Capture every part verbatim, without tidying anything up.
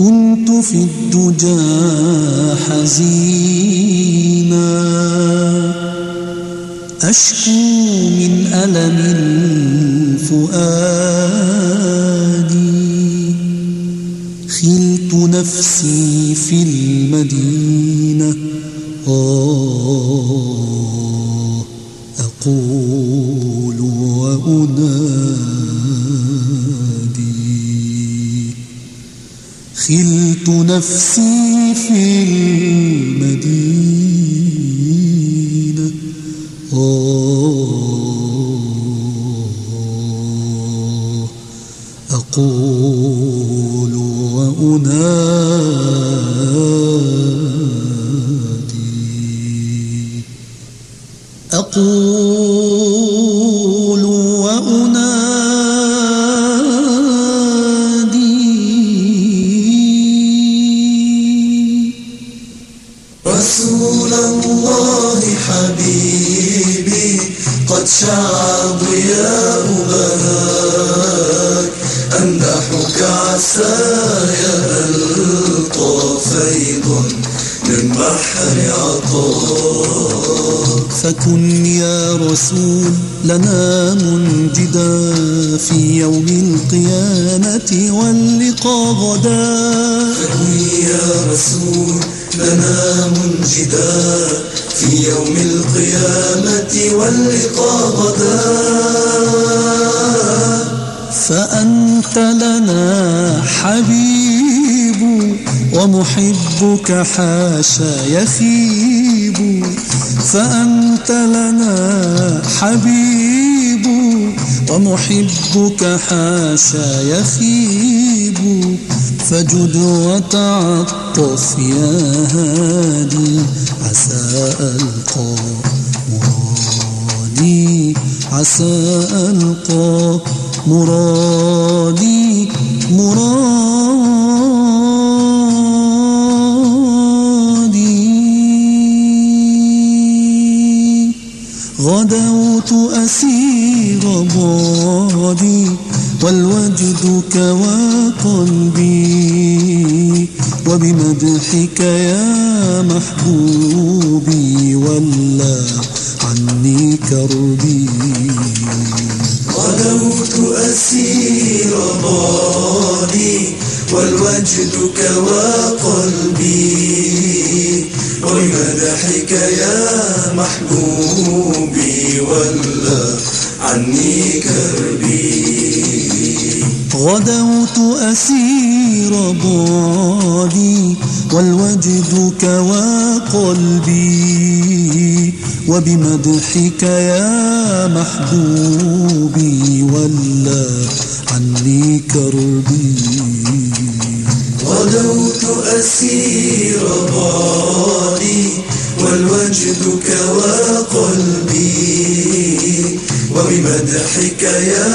كنت في الدجى حزينا أشكو من ألم الفؤاد خلت نفسي في المدينة آه أقول وأنادي خلت نفسي في المدينة آه أقول وأنادي أقول وأنادي رسول الله حبيبي قد شع ضياء بهاك أمدحك عسى يلقى فيض من بحر عطاك فكن يا رسول لنا منجدا في يوم القيامة واللقاء غدا فكن يا رسول لنا منجدا في يوم القيامة واللقاء غدا فأنت لنا حبيب ومحبك حاشا يخيب فأنت لنا حبيب ومحبك حاشا يخيب فجد وتعطف يا هادي عسى ألقى مرادي عسى ألقى مرادي مرادي غدوت أسير بادي والوجد كوى قلبي وبمدحك يا محبوبي ولا عني كربي غدوت أسير بادي والوجد كوى قلبي وبمدحك يا محبوبي ولا عني كربي غدوت أسير بادي والوجد كوى قلبي وبمدحك يا محبوبي ولا عني كربي غدوت أسير بادي والوجد كوى قلبي وبمدحك يا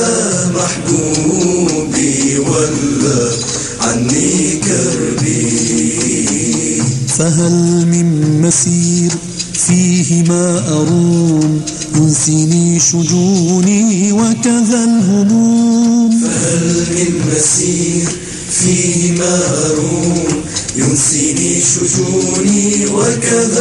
محبوبي ولا عني كربي فهل من مسير فيه ما أروم ينسيني شجوني وكذا الهموم فهل من مسير فيه ما أروم ينسيني شجوني وكذا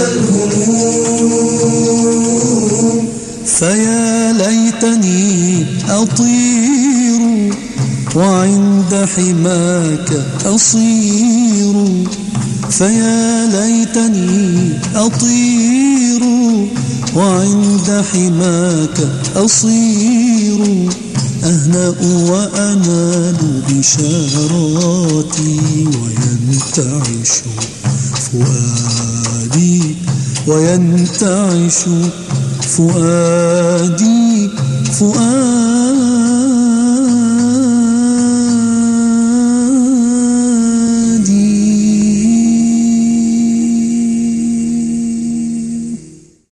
الهموم فيا ليتني أطير وعند حماك أصير فيا ليتني أطير وعند حماك أصير أهنأ وأنال بشاراتي وينتعش فؤادي وينتعش فؤادي فؤادي